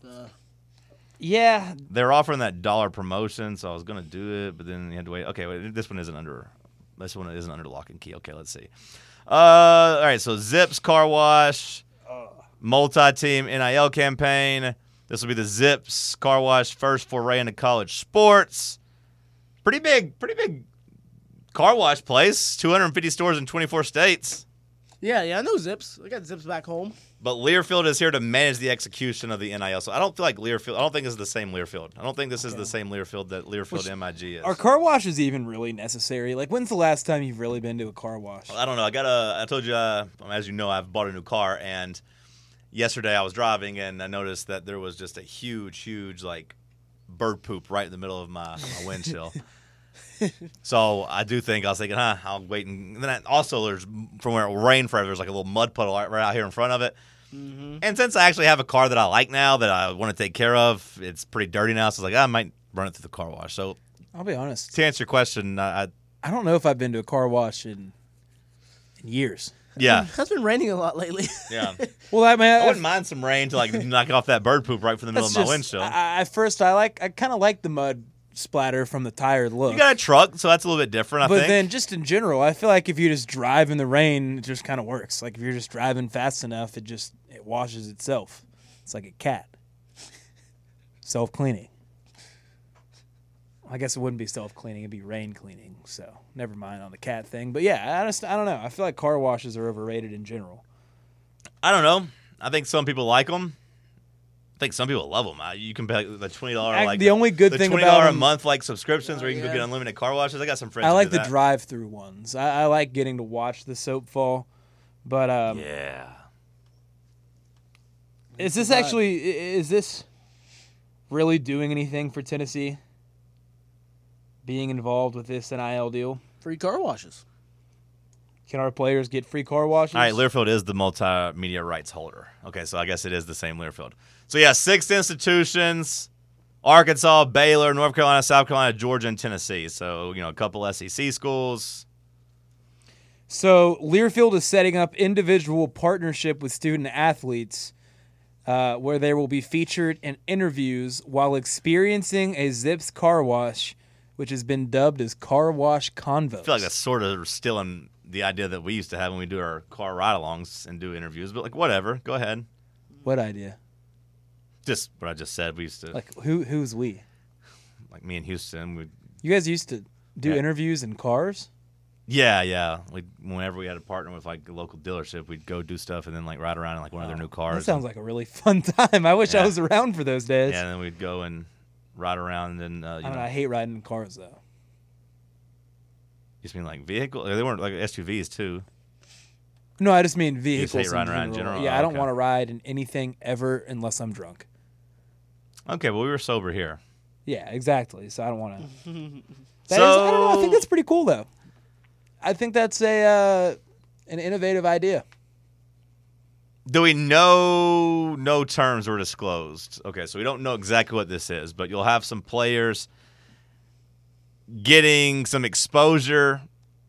Yeah, They're offering that dollar promotion, so I was gonna do it, but then you had to wait. Okay, wait, this one isn't under. This one isn't under lock and key. Okay, let's see. Uh, all right, so Zips Car Wash, multi-team N I L campaign. This will be the Zips Car Wash first foray into college sports. Pretty big, pretty big car wash place. two hundred fifty stores in twenty-four states. Yeah, yeah, I know Zips. I got Zips back home. But Learfield is here to manage the execution of the N I L. So I don't feel like Learfield. I don't think this is the same Learfield. I don't think this is the same Learfield that Learfield Which- M I G is. are car washes even really necessary? Like, when's the last time you've really been to a car wash? I don't know. I got a. I told you, uh, as you know, I've bought a new car, and yesterday I was driving, and I noticed that there was just a huge, huge like bird poop right in the middle of my, my windshield. So I do think I was thinking, huh? I'll wait, and, and then I, also there's from where it rained forever. There's like a little mud puddle right, right out here in front of it. Mm-hmm. And since I actually have a car that I like now, that I want to take care of, it's pretty dirty now. So I was like, I might run it through the car wash. So I'll be honest. to answer your question, I, I I don't know if I've been to a car wash in, in years. yeah, It has been raining a lot lately. yeah. Well, I mean, I wouldn't mind some rain to like knock off that bird poop right from the middle that's of my just- windshield. I, at first, I like, I kind of like the mud splatter from the tire look. You got a truck, so that's a little bit different, I but think. then, just in general, I feel like if you just drive in the rain, it just kind of works. Like if you're just driving fast enough, it just it washes itself. It's like a cat, self cleaning. I guess it wouldn't be self cleaning; it'd be rain cleaning. So never mind on the cat thing. But yeah, I just I don't know. I feel like car washes are overrated in general. I don't know. I think some people like them. I think some people love them. You can pay like, the twenty dollars Ac- like the only good the thing twenty about dollars a 'em- month like subscriptions where you can yeah. go get unlimited car washes. I got some friends. I who like do the that. drive-through ones. I, I like getting to watch the soap fall. But um, Yeah. is this actually i- is this really doing anything for Tennessee? Being involved with this N I L deal? Free car washes. Can our players get free car washes? All right, Learfield is the multimedia rights holder. Okay, so I guess it is the same Learfield. So, yeah, six institutions, Arkansas, Baylor, North Carolina, South Carolina, Georgia, and Tennessee. So, you know, a couple S E C schools. So Learfield is setting up individual partnership with student athletes uh, where they will be featured in interviews while experiencing a Zips car wash, which has been dubbed as Car Wash Convos. I feel like that's sort of still in the idea that we used to have when we do our car ride-alongs and do interviews. But, like, whatever. Go ahead. What idea? Just what I just said. We used to, like, Like who? Who's we? like me and Houston. We, You guys used to do Yeah. interviews in cars? yeah, yeah. We whenever we had a partner with like a local dealership, we'd go do stuff and then like ride around in like one of their new cars. That sounds like a really fun time. I wish I Yeah. was around for those days. Yeah, and then we'd go and ride around and uh, you I don't know, know. I hate riding in cars though. you just mean like vehicle? They weren't like S U Vs too. No, I just mean just vehicles. hate in riding around in general. general? Yeah, Oh, I don't okay. want to ride in anything ever unless I'm drunk. Okay, well we were sober here. Yeah, exactly. So I don't want to. I don't know. I think So- that's pretty cool though. I think that's a uh, an innovative idea. Do we know no terms were disclosed? Okay, so we don't know exactly what this is, but you'll have some players getting some exposure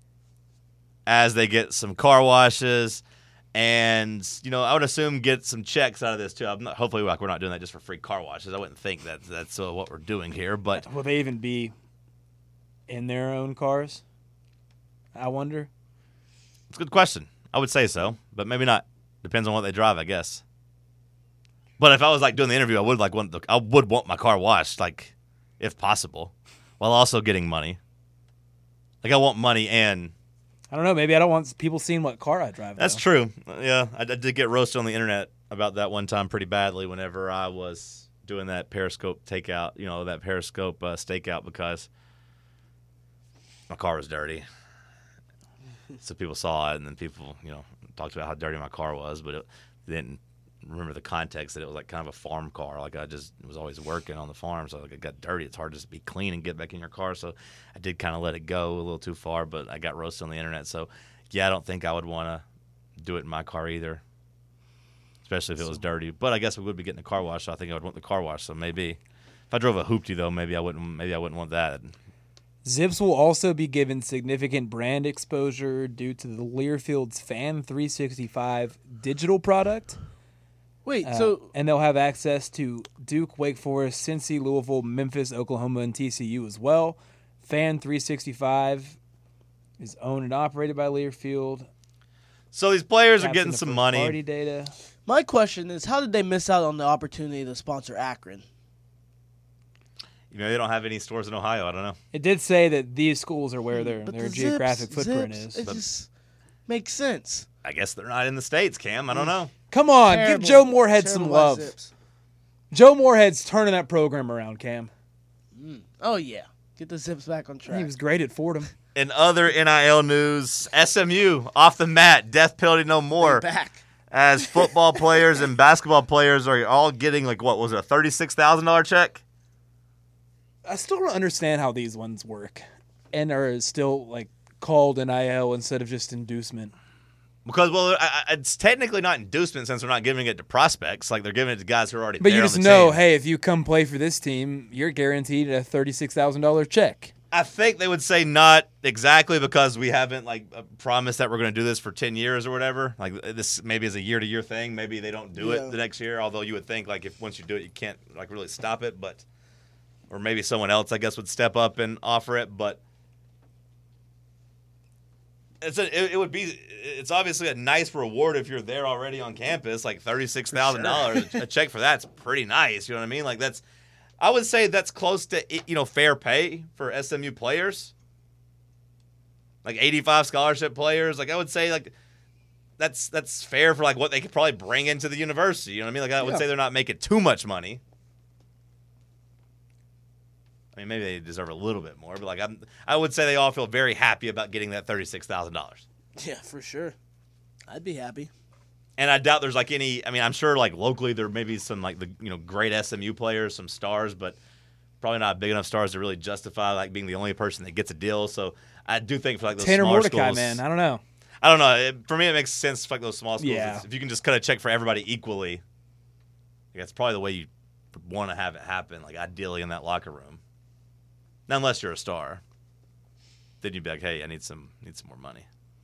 as they get some car washes, and you know I would assume get some checks out of this too. I'm not, hopefully, like, we're not doing that just for free car washes. I wouldn't think that that's uh, what we're doing here, but Will they even be in their own cars? I wonder. it's a good question. I would say so, but maybe not. Depends on what they drive, I guess. But if I was like doing the interview, I would like want the, I would want my car washed, like if possible, while also getting money. Like I want money and I don't know. Maybe I don't want people seeing what car I drive. that's though. true. Yeah, I, I did get roasted on the internet about that one time pretty badly whenever I was doing that Periscope takeout, you know, that Periscope uh, stakeout because my car was dirty. So people saw it, and then people, you know, talked about how dirty my car was, but it, they didn't remember the context that it was like kind of a farm car. Like I just was always working on the farm, so like it got dirty. It's hard to just be clean and get back in your car. So I did kind of let it go a little too far, but I got roasted on the internet. So yeah, I don't think I would want to do it in my car either, especially if it was dirty. But I guess we would be getting a car wash, so I think I would want the car wash. So maybe if I drove a hoopty though, maybe I wouldn't. Maybe I wouldn't want that. Zips will also be given significant brand exposure due to the Learfield's Fan three sixty-five digital product. Wait, Uh, so and they'll have access to Duke, Wake Forest, Cincy, Louisville, Memphis, Oklahoma, and T C U as well. Fan three sixty-five is owned and operated by Learfield. So these players are Taps getting into some first-party money. data. my question is, how did they miss out on the opportunity to sponsor Akron? You know, they don't have any stores in Ohio. I don't know. It did say that these schools are where their But their the geographic Zips- footprint Zips, is. It just makes sense. I guess they're not in the States, Cam. I don't know. Come on, Terrible- give Joe Moorhead some terrible by love. Zips. Joe Moorhead's turning that program around, Cam. Oh yeah, get the Zips back on track. He was great at Fordham. In other N I L news, S M U off the mat, death penalty no more. back. As football players and basketball players are all getting like what was it, a thirty-six thousand dollar check? I still don't understand how these ones work and are still like called N I L instead of just inducement. Because well, I, I- it's technically not inducement since they're not giving it to prospects. Like they're giving it to guys who are already. But there you on just the know, team. hey, if you come play for this team, you're guaranteed a thirty-six thousand dollars check. I think they would say not exactly because we haven't like uh, promised that we're going to do this for ten years or whatever. Like this maybe is a year to year thing. Maybe they don't do Yeah. it the next year. Although you would think like if once you do it, you can't like really stop it. But or maybe someone else I guess would step up and offer it. But it's a, it, it would be it's obviously a nice reward if you're there already on campus. Like thirty six thousand dollars a check for that's pretty nice. You know what I mean? Like that's. I would say that's close to, you know, fair pay for S M U players. Like eighty-five scholarship players. Like I would say like that's that's fair for like what they could probably bring into the university. You know what I mean? Like I would Yeah. say they're not making too much money. I mean, maybe they deserve a little bit more, but like I'm I would say they all feel very happy about getting that thirty-six thousand dollars. Yeah, for sure. I'd be happy. And I doubt there's like any. I mean, I'm sure like locally there may be some like the you know great S M U players, some stars, but probably not big enough stars to really justify like being the only person that gets a deal. So I do think for like those Tanner smaller Mordecai, schools, man, I don't know. I don't know. It, for me, it makes sense for like those small schools. Yeah. It's- If you can just cut a check for everybody equally, that's probably the way you want to have it happen. Like ideally in that locker room, now, unless you're a star, then you'd be like, "Hey, I need some need some more money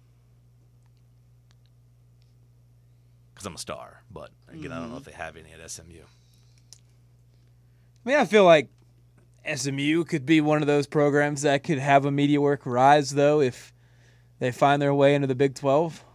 because I'm a star." But again, I don't know if they have any at S M U. I mean, I feel like S M U could be one of those programs that could have a meteoric rise, though, if they find their way into the Big twelve.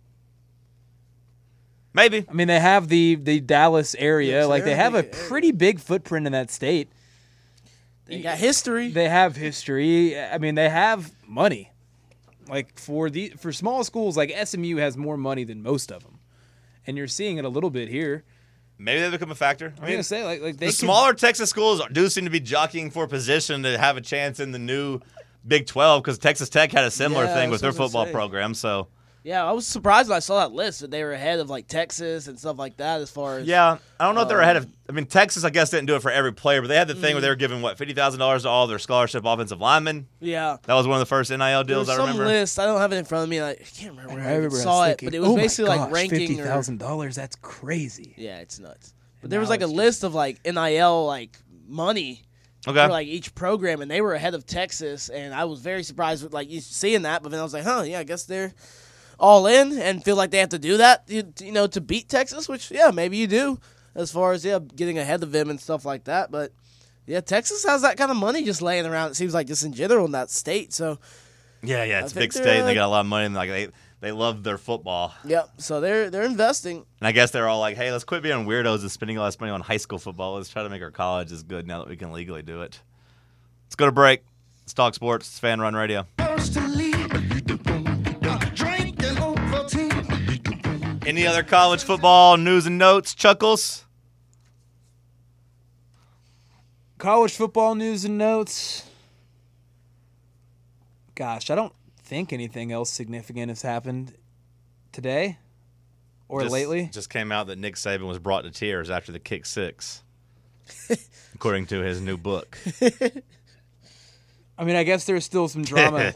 Maybe. I mean, they have the, the Dallas area. Yes, like, they're they have a big area. pretty big footprint in that state. They got history. They have history. I mean, they have money. Like, for the for small schools, like, S M U has more money than most of them. And you're seeing it a little bit here. Maybe they become a factor. I I'm mean, going to say, like, like they the could- smaller Texas schools do seem to be jockeying for position to have a chance in the new Big twelve because Texas Tech had a similar Yeah, thing with their that's what I was football gonna say. program. So, Yeah, I was surprised when I saw that list that they were ahead of like Texas and stuff like that as far as yeah, I don't know if they're ahead of. Um, I mean, Texas, I guess, didn't do it for every player, but they had the thing where they were giving what fifty thousand dollars to all their scholarship offensive linemen. yeah. That was one of the first N I L There deals was I some remember. list. I don't have it in front of me. Like, I can't remember where I, I remember saw I was it, thinking, but it was oh my basically like gosh, ranking. fifty or- thousand dollars. That's crazy. Yeah, it's nuts. But And there was now like a it's just- list of like N I L like money Okay. for like each program, and they were ahead of Texas, and I was very surprised with like you seeing that. But then I was like, huh, yeah, I guess they're all in and feel like they have to do that, you, you know, to beat Texas. Which yeah, maybe you do as far as yeah getting ahead of them and stuff like that. But yeah, Texas has that kind of money just laying around. It seems like just in general in that state. So yeah, yeah, it's a think big they're, state. and They like- got a lot of money, and like they they love their football. yep. So they're they're investing. And I guess they're all like, "Hey, let's quit being weirdos and spending all this money on high school football. Let's try to make our colleges good now that we can legally do it." Let's go to break. Let's talk sports. It's Fan Run Radio. Any other college football news and notes, Chuckles? College football news and notes. Gosh, I don't think anything else significant has happened today or Just- lately. Just came out that Nick Saban was brought to tears after the kick six, according to his new book. I mean, I guess there's still some drama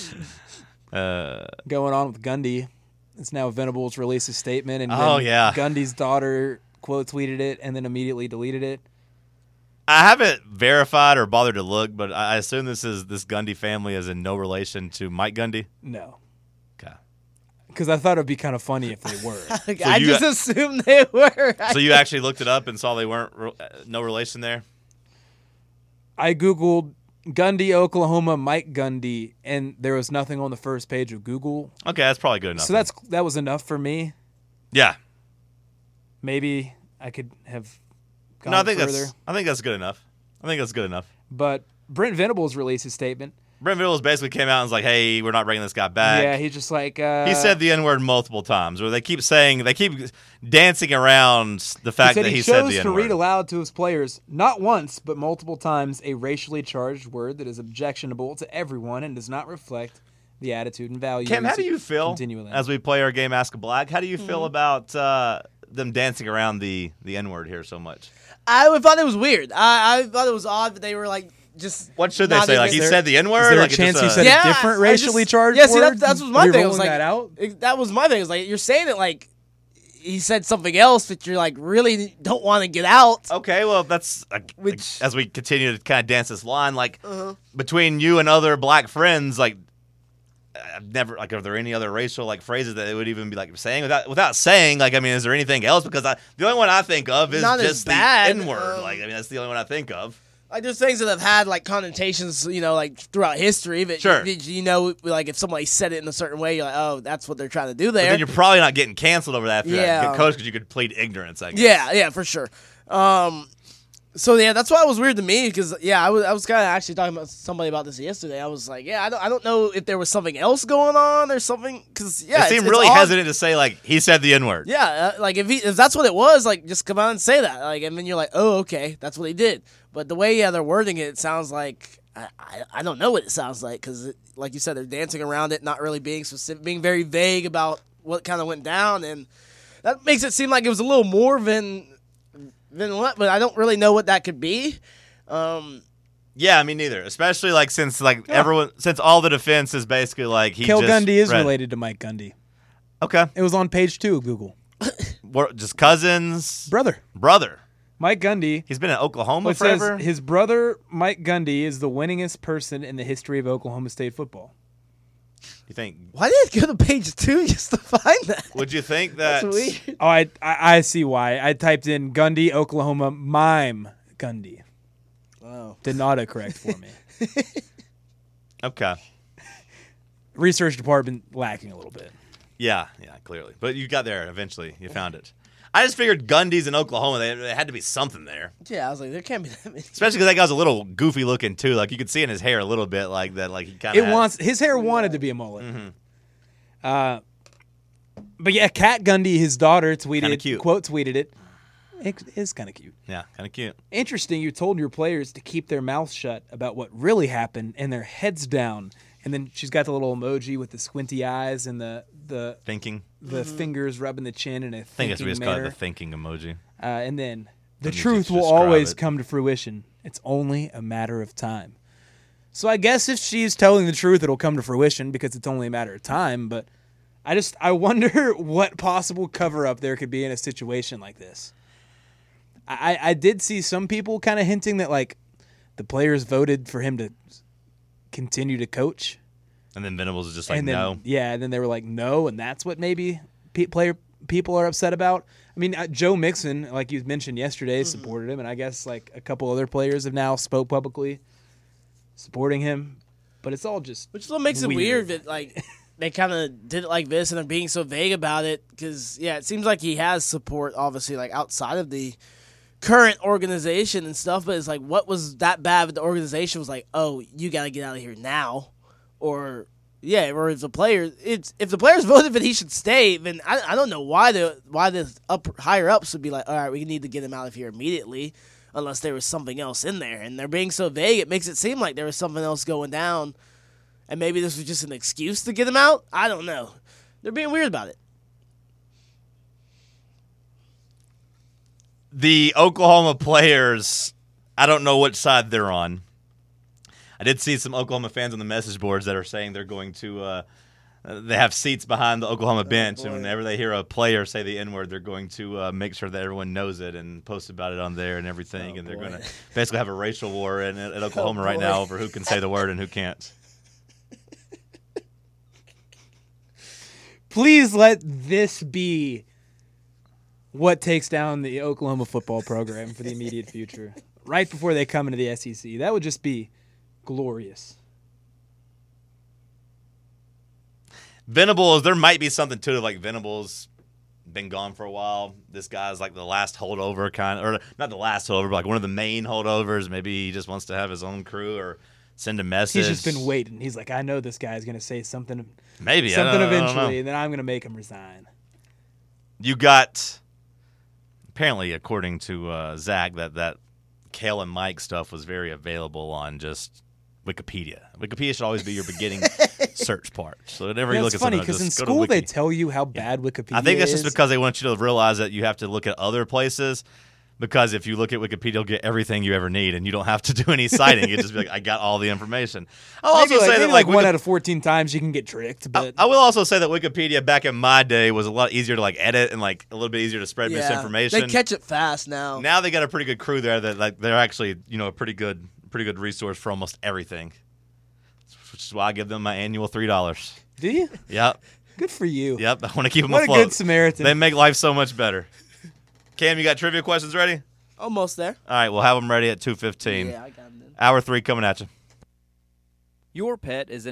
uh, going on with Gundy. It's now Venables released a statement, and Oh, then yeah. Gundy's daughter quote tweeted it and then immediately deleted it. I haven't verified or bothered to look, but I assume this is this Gundy family is in no relation to Mike Gundy. No, Okay. because I thought it'd be kind of funny if they were. I you- just assumed they were. So you actually looked it up and saw they weren't re- uh, no relation there. I googled Gundy, Oklahoma, Mike Gundy, and there was nothing on the first page of Google. Okay, that's probably good enough. So that's that was enough for me. yeah. Maybe I could have gone No, I think further. that's I think that's good enough. I think that's good enough. But Brent Venables released his statement. Brent Venables basically came out and was like, "Hey, we're not bringing this guy back." yeah, he's just like uh, He said the N word multiple times, where they keep saying they keep dancing around the he fact said that he he said chose the to N read word. aloud to his players not once but multiple times a racially charged word that is objectionable to everyone and does not reflect the attitude and values. Cam, how do you feel Continually. as we play our game Ask a Black? How do you feel about uh, them dancing around the the N word here so much? I thought it was weird. I, I thought it was odd that they were like just. What should they not say? Like even- he said the N word? Is there like a it's chance just you a- said Yeah, a different I racially just- charged yeah, see, word? that, that's was Are my you thing. I was rolling like, that out? it- that was my thing. It was like you're saying it like he said something else that you're like really don't want to get out. Okay, well, that's like, Which- as we continue to kind of dance this line, like Uh-huh. between you and other black friends, like I've never like, are there any other racial like phrases that it would even be like saying without without saying? Like, I mean, is there anything else? Because I, the only one I think of is Not as just bad, the N word. um, like, I mean, that's the only one I think of. Like there's things that have had like connotations, you know, like throughout history. But Sure. you, you know, like if somebody said it in a certain way, you're like, oh, that's what they're trying to do But there. then you're probably not getting canceled over that after Yeah. that coach because you could plead ignorance. I guess. Yeah, yeah, for sure. Um, so yeah, that's why it was weird to me because yeah, I was I was kind of actually talking about somebody about this yesterday. I was like, yeah, I don't I don't know if there was something else going on or something because yeah, It it's- seemed it's really odd. hesitant to say like he said the N word. Yeah, uh, like if he if that's what it was, like just come out and say that. Like, and then you're like, oh, okay, that's what he did. But the way yeah they're wording it, it sounds like I I, I don't know what it sounds like because like you said, they're dancing around it, not really being specific, being very vague about what kind of went down, and that makes it seem like it was a little more than than what. But I don't really know what that could be. Um, Yeah, me neither. Especially like since like everyone since all the defense is basically like he Kel just Gundy is read- related to Mike Gundy. Okay. It was on page two of Google. What, just cousins? Brother. Brother. Mike Gundy. He's been in Oklahoma It says forever? his brother, Mike Gundy, is the winningest person in the history of Oklahoma State football. You think? Why did it go to page two just to find that? Would you think that? That's weird. Oh, I, I I see why. I typed in Gundy, Oklahoma, mime Gundy. Wow. Did not autocorrect for me. Okay. Research department lacking a little bit. Yeah, yeah, clearly. But you got there eventually. You found it. I just figured Gundy's in Oklahoma. They, there had to be something there. Yeah, I was like, there can't be that many. Especially because that guy's a little goofy looking too. Like you could see in his hair a little bit, like that. Like he kind of It wants his hair wanted to be a mullet. Mm-hmm. Uh, but yeah, Kat Gundy, his daughter, Kinda tweeted cute. quote tweeted it. It is kind of cute. Yeah, kind of cute. Interesting. You told your players to keep their mouths shut about what really happened and their heads down. And then she's got the little emoji with the squinty eyes and the the Thinking. the fingers rubbing the chin in a I think it's thinking we just call it manner. the thinking emoji. Uh, and then the Let me truth just will describe always it. come to fruition. It's only a matter of time. So I guess if she's telling the truth, it'll come to fruition because it's only a matter of time. But I just I wonder what possible cover up there could be in a situation like this. I, I did see some people kind of hinting that like the players voted for him to continue to coach. And then Venables is just like, and then, no. Yeah, and then they were like, no, and that's what maybe pe- player people are upset about. I mean, uh, Joe Mixon, like you mentioned yesterday, Mm-hmm. supported him, and I guess like a couple other players have now spoke publicly supporting him. But it's all just Which is what makes it Weird. weird that like they kind of did it like this and they're being so vague about it. Because yeah, it seems like he has support, obviously, like outside of the current organization and stuff. But it's like, what was that bad? But the organization was like, oh, you got to get out of here now, or yeah, or if the players, it's if the players voted that he should stay, then I, I don't know why the why the up higher ups would be like, all right, we need to get him out of here immediately, unless there was something else in there. And they're being so vague, it makes it seem like there was something else going down. And maybe this was just an excuse to get him out? I don't know. They're being weird about it. The Oklahoma players, I don't know which side they're on. I did see some Oklahoma fans on the message boards that are saying they're going to uh, uh, they have seats behind the Oklahoma bench, boy. and whenever they hear a player say the N-word, they're going to uh, make sure that everyone knows it and post about it on there and everything, Oh, and they're boy. going to basically have a racial war in, at Oklahoma right boy. now over who can say the word and who can't. please let this be what takes down the Oklahoma football program for the immediate future, right before they come into the S E C. That would just be glorious. Venables, there might be something to it. Like Venables, been gone for a while. This guy's like the last holdover, kind of, or not the last holdover, but like one of the main holdovers. Maybe he just wants to have his own crew or send a message. He's just been waiting. He's like, I know this guy's going to say something, maybe I something don't- I don't know. eventually, and then I'm going to make him resign. You got apparently, according to uh, Zach, that that Kale and Mike stuff was very available on just Wikipedia. Wikipedia should always be your beginning search part. So whenever Yeah, you look it's at funny something, because in just go to school Wiki. they tell you how bad Wikipedia I think that's is. just because they want you to realize that you have to look at other places. Because if you look at Wikipedia, you'll get everything you ever need, and you don't have to do any citing. You just be like, I got all the information. I'll maybe also like, say maybe that like like one Wiki- out of fourteen times you can get tricked, but I will also say that Wikipedia back in my day was a lot easier to like edit and like a little bit easier to spread Yeah, misinformation. they catch it fast now. Now they got a pretty good crew there that like they're actually you know a pretty good pretty good resource for almost everything. Which is why I give them my annual three dollars. do you? Yep, Good for you. yep. I want to keep them What a afloat. good Samaritan. They make life so much better. Cam, you got trivia questions ready? Almost there. All right, we'll have them ready at two fifteen. Yeah, I got them. Hour three coming at you. Your pet is an